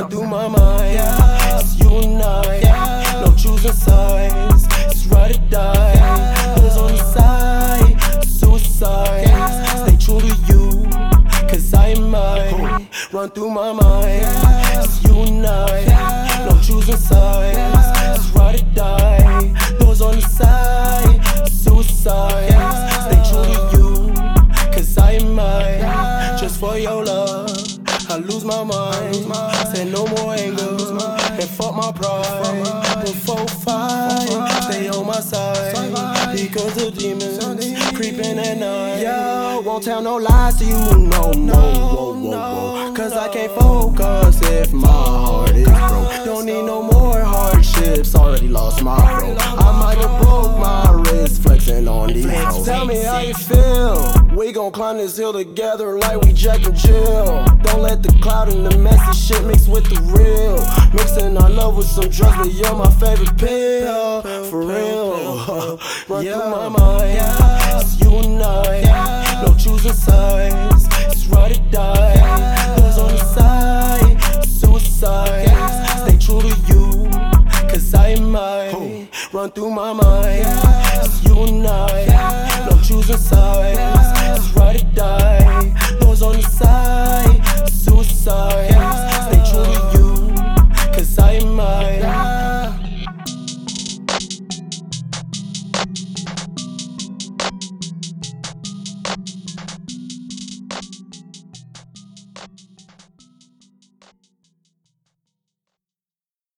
run through my mind. It's you and I, no choosing sides. It's ride or die. Others on the side, suicide. Stay true to you, cause I might run through my mind. It's you and I, no choosing sides. It's ride or die. Those on the side, suicide. Stay true to you, cause I might. Just for your love, I lose my mind. Say no more anger, and fuck my pride. Put 4-5, stay on my side. Because the demons creeping at night. Yo, won't tell no lies to you, no, no. Cause I can't focus if my heart is broke. Don't need no more hardships, already lost my bro. I might have broke my wrist flexing on these hoes. Tell me how you feel. We gon' climb this hill together like we Jack and Jill. Don't let the cloud and the messy shit mix with the real. Mixing our love with some drugs, but you're my favorite pill. For real, run through my mind. It's you and I, no choosing sides. It's ride or die. Those on the side, suicide. Stay true to you, cause I might run through my mind. It's you and I, no choosing sides. It's ride or die. Those on the side, suicide. Stay true to you, cause I might.